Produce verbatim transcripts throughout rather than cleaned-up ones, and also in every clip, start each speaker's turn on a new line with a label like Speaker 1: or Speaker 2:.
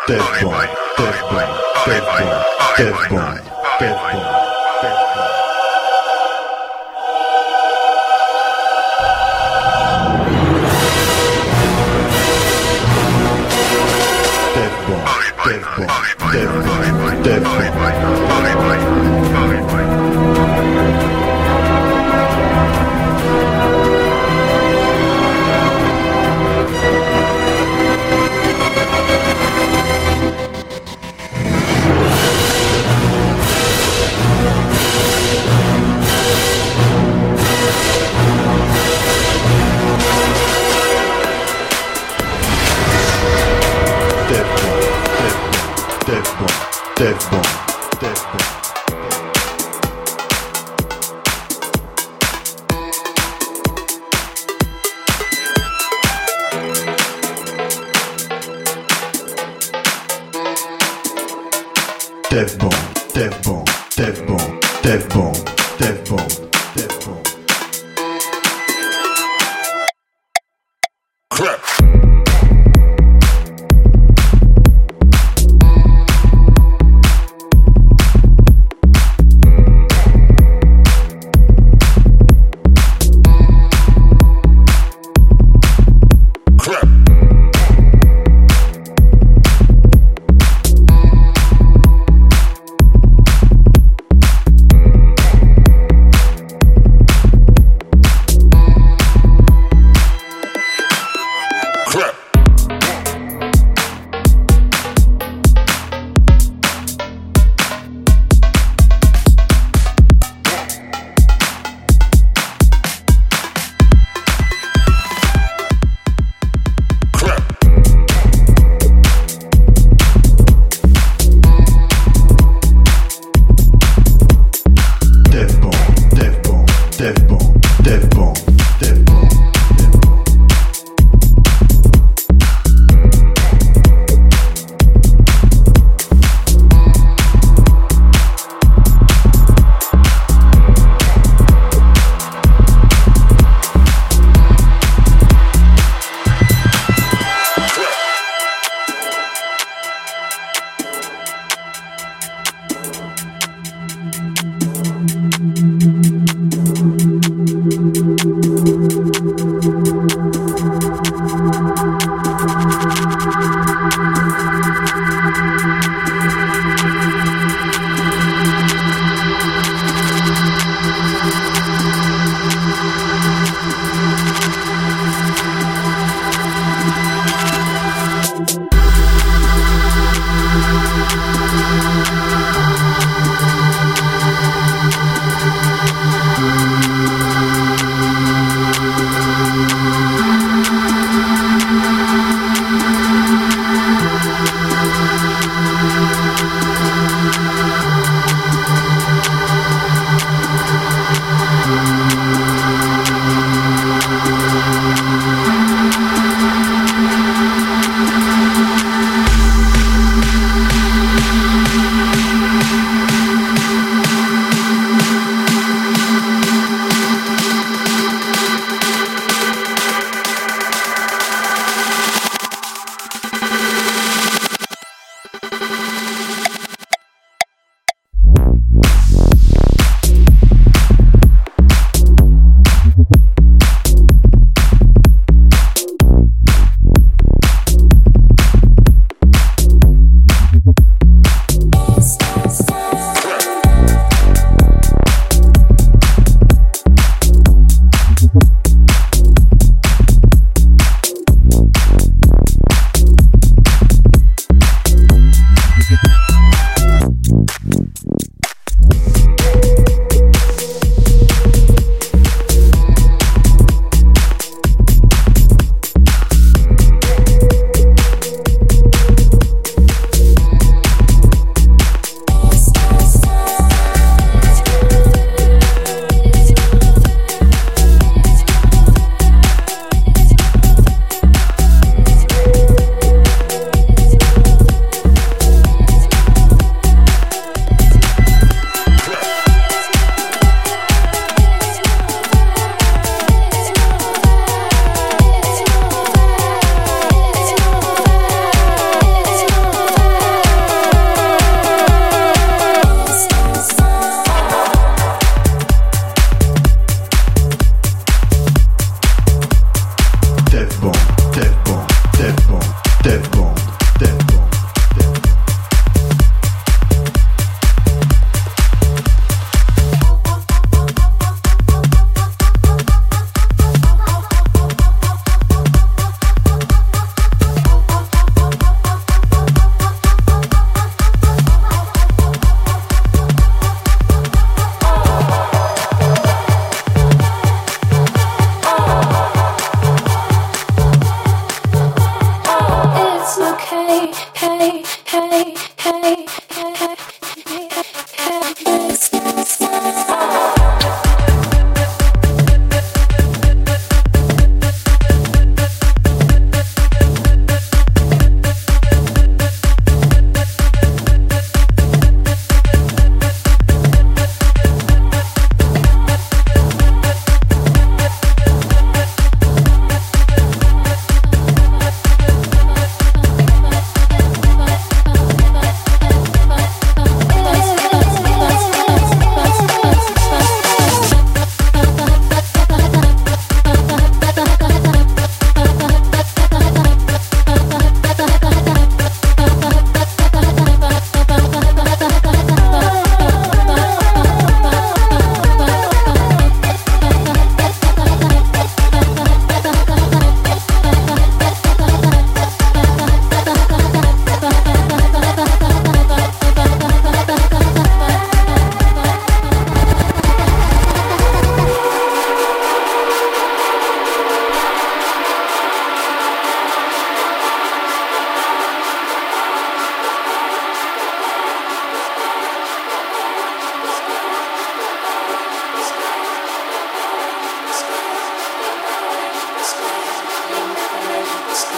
Speaker 1: Death Bomb, Death Bomb, Death Bomb, Death Bomb, Death Bomb, Death Bomb. Death Bomb, Death Bomb, Death Bomb, Death Bomb. Death Bomb, Death Bomb, Death Bomb. Death Bomb, Death Bomb, Death Bomb, Death Bomb, Death Bomb, Death Bomb. Crap.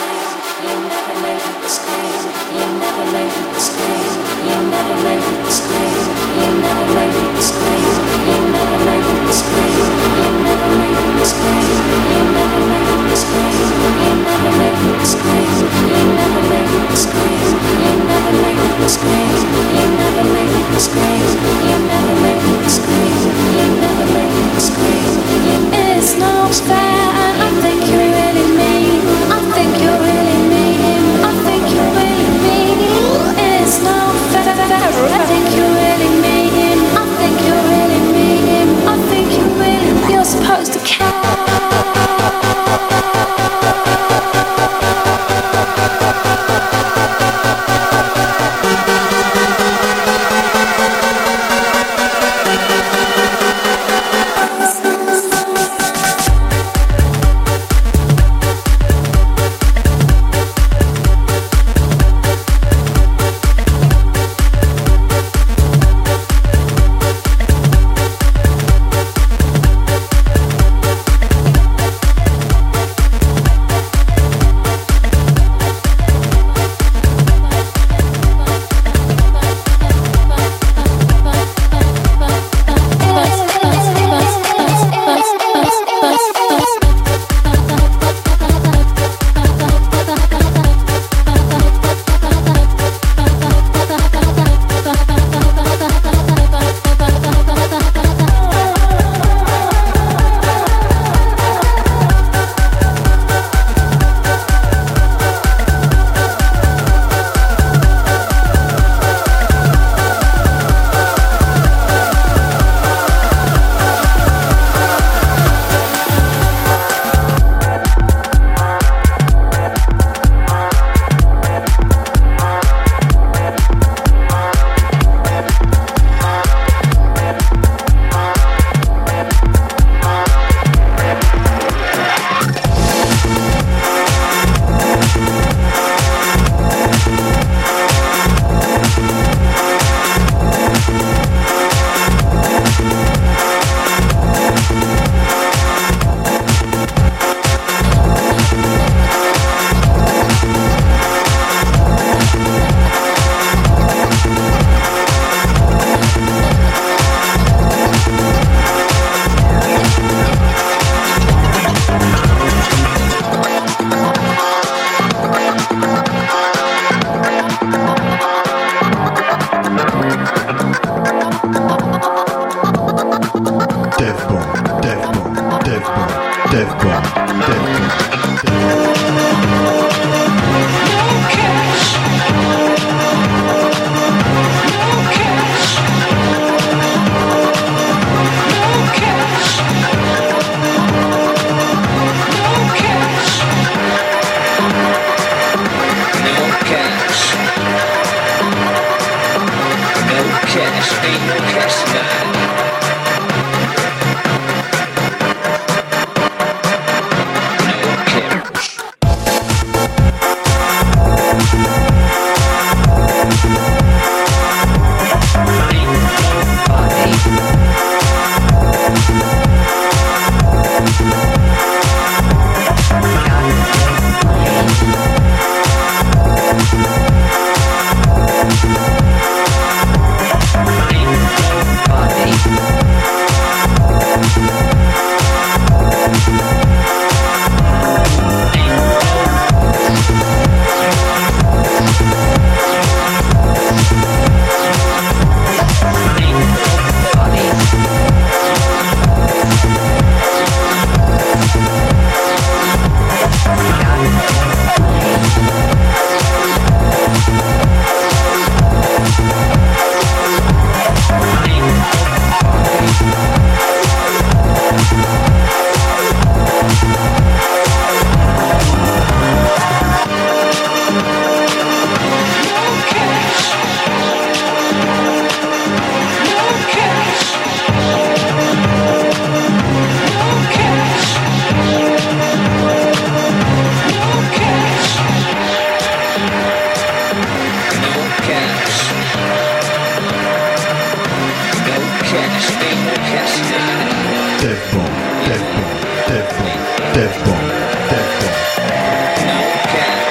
Speaker 1: Death bomb, death bomb, death bomb, death bomb, death bomb.
Speaker 2: No cash.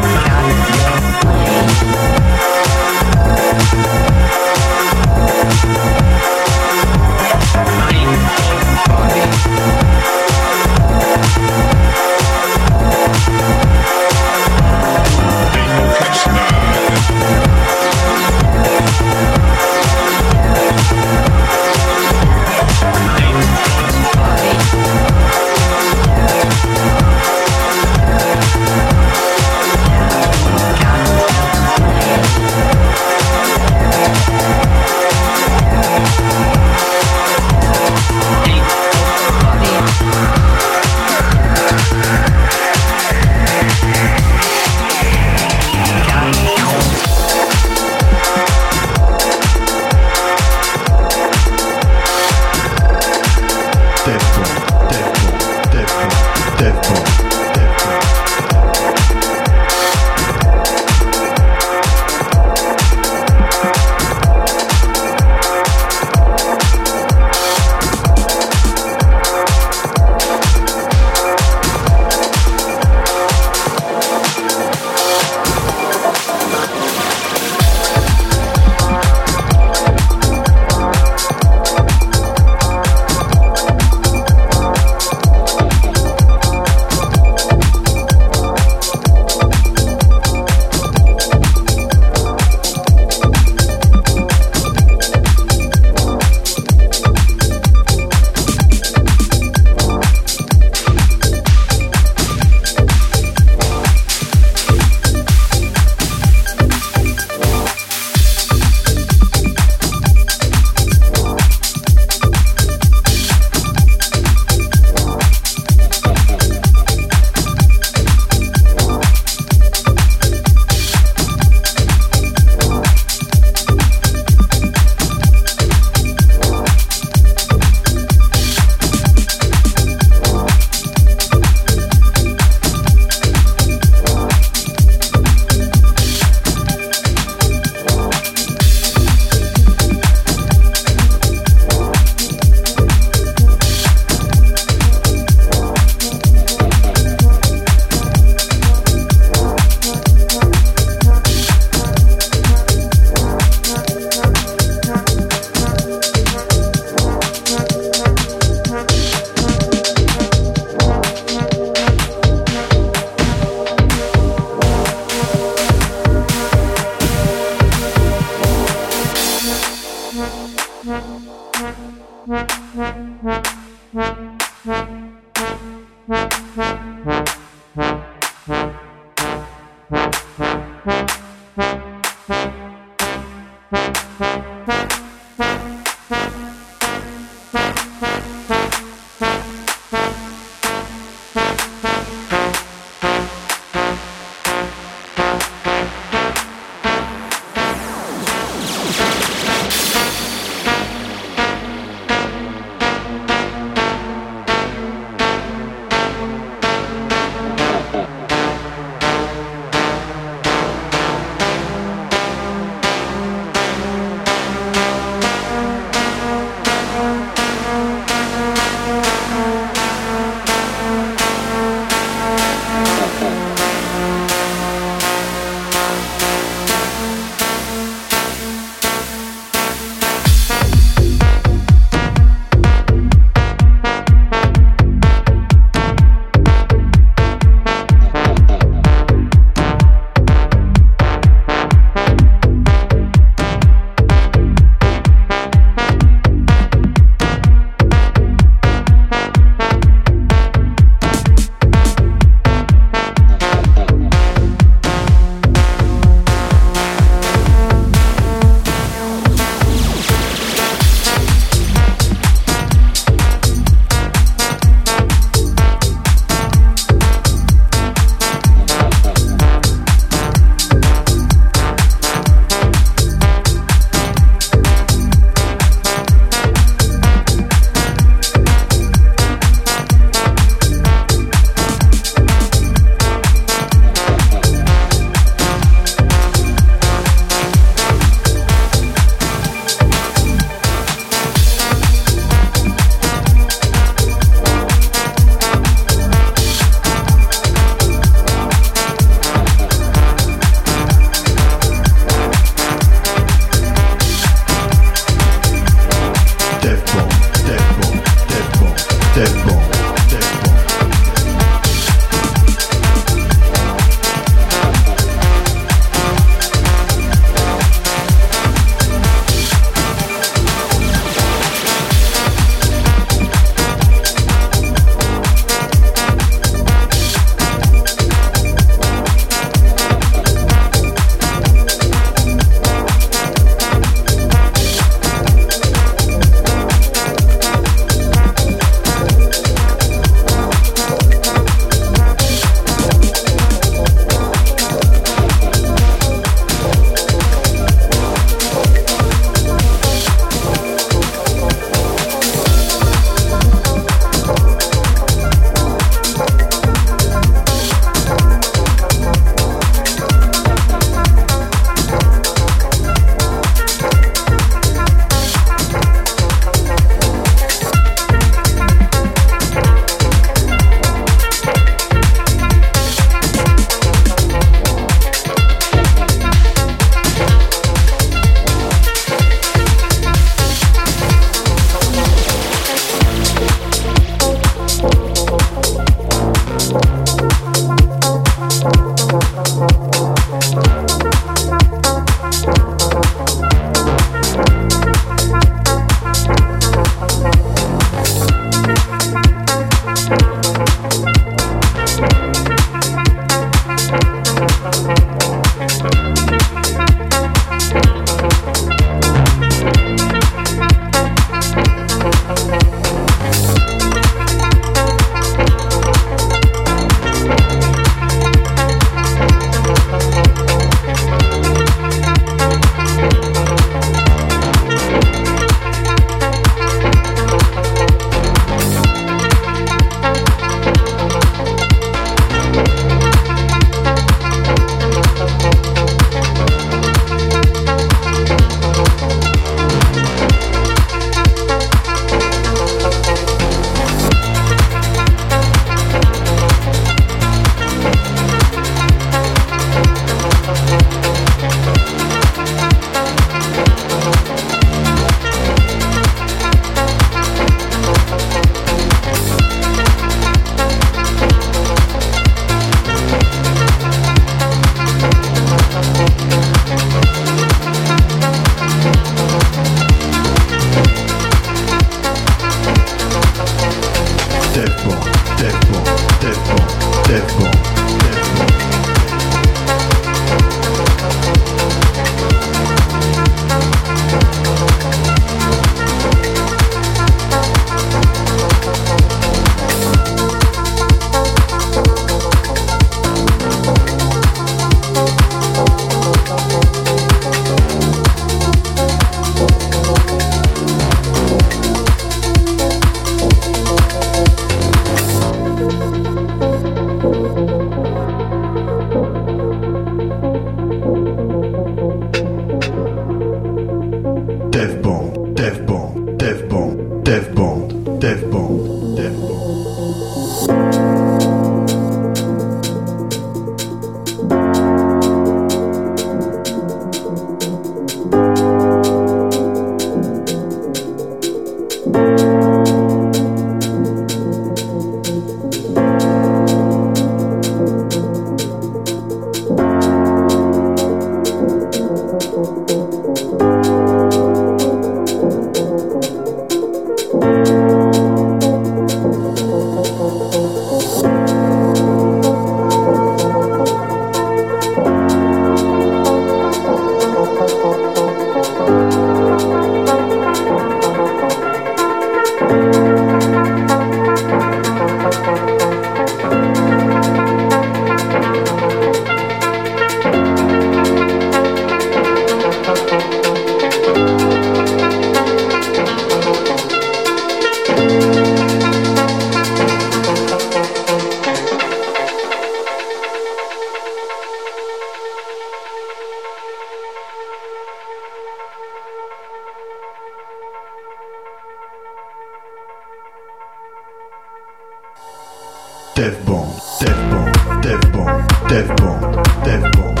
Speaker 1: Dev Bomb, Dev Bomb, Dev Bomb, Dev Bomb, Dev Bomb.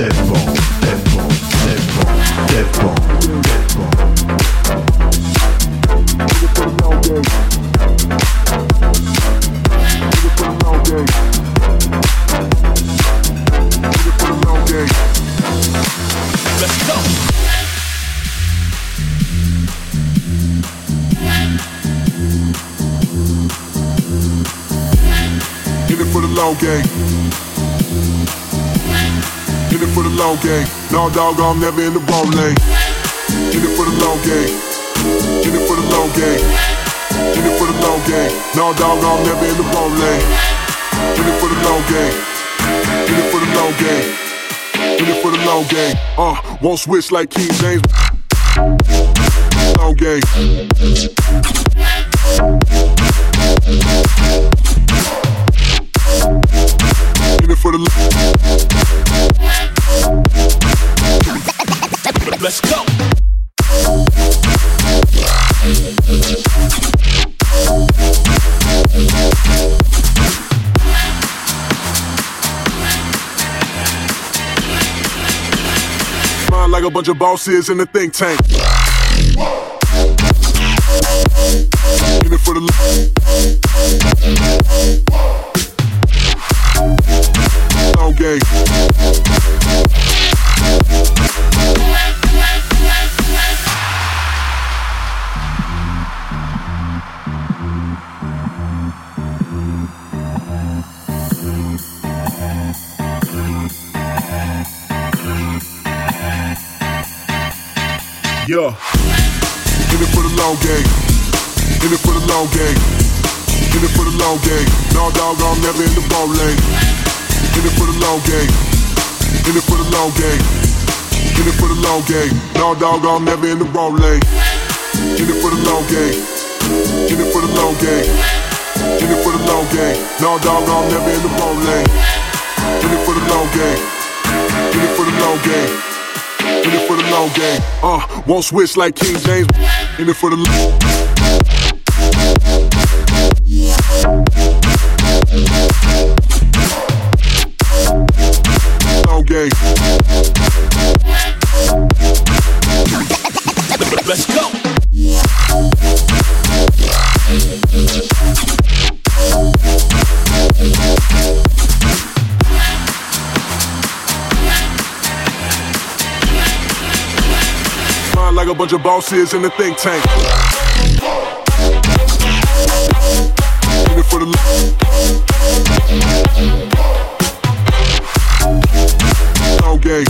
Speaker 2: No dog, I'm never in the wrong lane. In it for the long game. In it for the long game. In it for the long game. No dog, I'm never in the wrong lane. In it for the long game. In it for the long game. In it for the long game. Uh, won't switch like King James. Long game. In it for the long game. Let's go. Mind like a bunch of bosses in the think tank. In it for the long game. Yeah. In it for the long game. In it for the long game. In it for the long game. No dog, I'm never in the ball lane. In it for the long game. In it for the long game. In it for the long game. No dog, I'm never in the ball lane. In it for the long game. In it for the long game. In it for the long game. No dog, I'm never in the ball lane. In it for the long game. In it for the long game. In it for the long game. Uh, won't switch like King James. In it for the long game. Let's go. Mind like a bunch of bosses in the think tank. In it for the long game.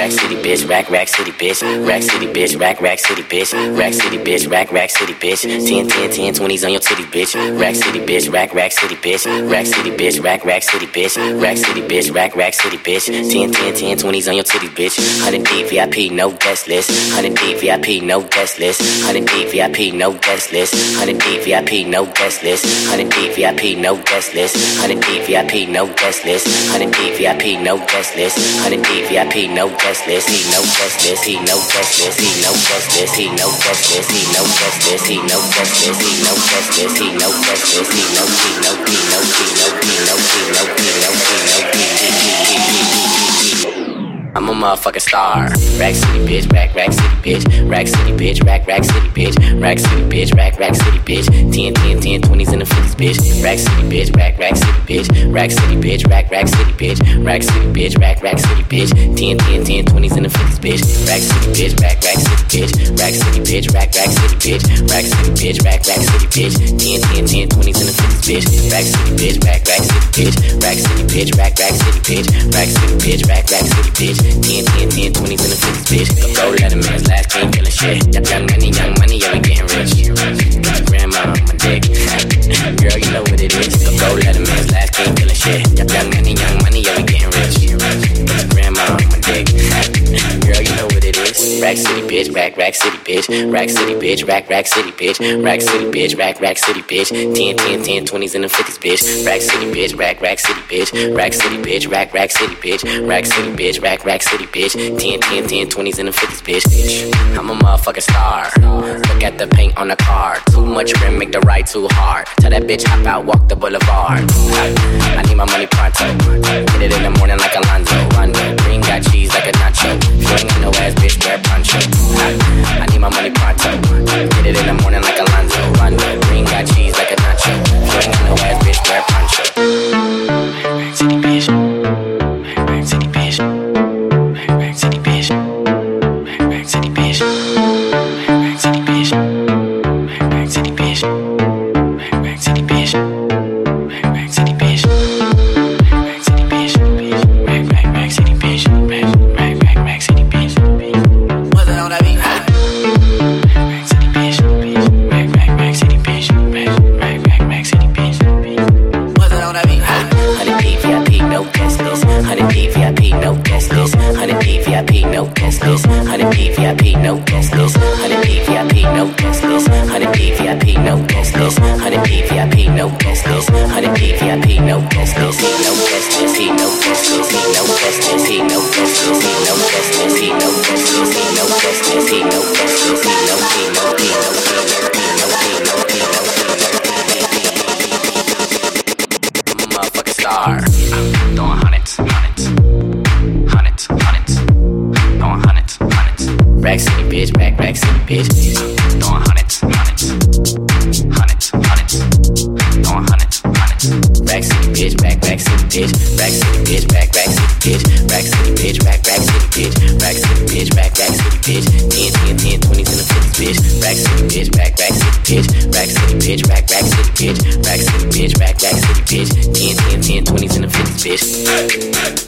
Speaker 3: Rack City bitch, rack rack city bitch, rack city bitch, rack rack city bitch, rack city bitch, rack rack city bitch, ten, ten, ten, twenties on your titty bitch, rack city bitch, rack rack city bitch, rack city bitch, rack rack city bitch, rack city bitch, rack rack city bitch, ten, ten, ten, twenties on your titty bitch, one hundred D V I P, no guest list, one hundred D V I P, no guest list, one hundred D V I P, no guest list, one hundred D V I P, no guest list, one hundred D V I P, no guest list, one hundred D V I P, no guest list, one hundred D V I P, no guest list, one hundred D V I P, no guest list, he no guest list, he no guest list, he no guest list, he no guest list, he no guest list, he no guest list, he no guest list, he no guest list, he no he no he no he no he no he no he no he no he I'm a motherfucking star. Rack City bitch, rack rack city bitch, rack city bitch, rack rack city bitch, rack city bitch, rack rack city bitch, ten, ten, ten, twenties in the fifties bitch, rack city bitch, rack rack city bitch, rack city bitch, rack rack city bitch, rack city bitch, rack rack city bitch, ten, ten, ten, twenties in the fifties bitch, rack city bitch, rack rack city bitch, rack city bitch, rack rack city bitch, rack city bitch, rack rack city bitch, ten, ten, ten, twenties in the fifties bitch, rack city bitch, rack rack city bitch, rack city bitch, rack rack city bitch, rack city bitch, rack rack city bitch, ten, ten, ten, twenties in the fifties bitch, go let a man's last king feeling shit, young money, young money, yeah we getting rich, got your grandma on my dick, girl you know what it is, go let a man's last king feeling shit, young money, young money, yeah we getting rich, got your grandma on my dick, girl you know what it is, rack city bitch, rack rack city bitch, rack city bitch, rack rack city bitch, rack city bitch, rack rack city bitch, ten, ten, ten, twenties in the fifties bitch, rack city bitch, rack rack city bitch, rack city bitch, rack rack city bitch, rack city bitch, rack rack city bitch, ten, ten, ten, twenties in the fifties bitch, I'm a motherfucking star, look at the paint on the car, too much rim make the ride too hard, tell that bitch hop out, walk the boulevard, I need my money pronto, get it in the morning like Alonzo, Rondo, green got cheese like a nacho, you ain't got no ass bitch, wear poncho, I need my money pronto, get it in the morning like Alonzo, Rondo, green got cheese like a nacho, you ain't got no ass bitch, wear poncho, city bitch, city bitch, city bitch, city bitch, city bitch, city bitch, city bitch, city bitch, city bitch, rack rack rack city bitch, rack rack rack city bitch, what's it on that beat? Rack city bitch, rack rack rack city bitch, rack rack rack city bitch, what's it on that beat? one hundred D V I P, no guest list, one hundred D V I P, no guest list, one hundred D V I P, no guest list, one hundred D V I P, no guest list, one hundred D V I P, no guest list, one hundred D V I P, no guest list, one hundred D V I P, no guest list, one hundred D V I P, no guest list, he no guest list, he no guest list, he no guest list, he no guest list, he no guest list, he no guest list, he no guest list, he no guest list, he no he no he no he no he no he no he no I'm a motherfucking star, throwing hundreds, hundreds, hundreds, hundreds, throwing hundreds, hundreds, rack city bitch, rack rack city bitch, throwing hundreds, hundreds, hundreds, hundreds, throwing hundreds, hundreds, rack city bitch, rack rack city bitch, rack city bitch, rack rack city bitch, rack city bitch, rack rack city bitch, rack city bitch, rack rack city bitch, ten, ten, ten, twenties in the fifties bitch, rack city bitch, rack rack city bitch, rack city bitch, rack rack city bitch, rack city bitch, rack rack city bitch, ten, ten, ten, twenties in the fifties bitch.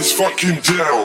Speaker 2: hands fucking down.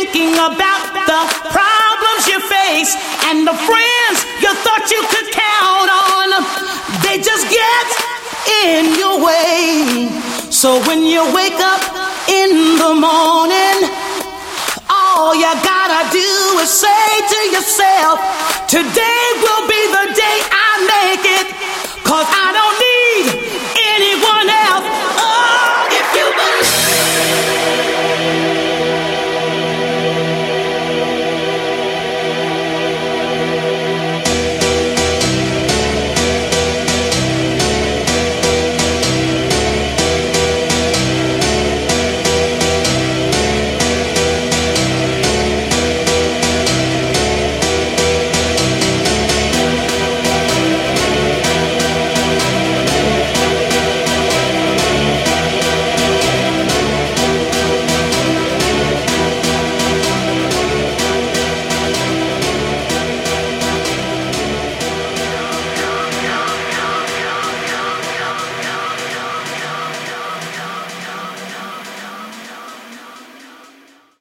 Speaker 4: thinking about the problems you face and the friends you thought you could count on. They just get in your way. So when you wake up in the morning, all you gotta do is say to yourself, today will be the day I make it, 'cause I don't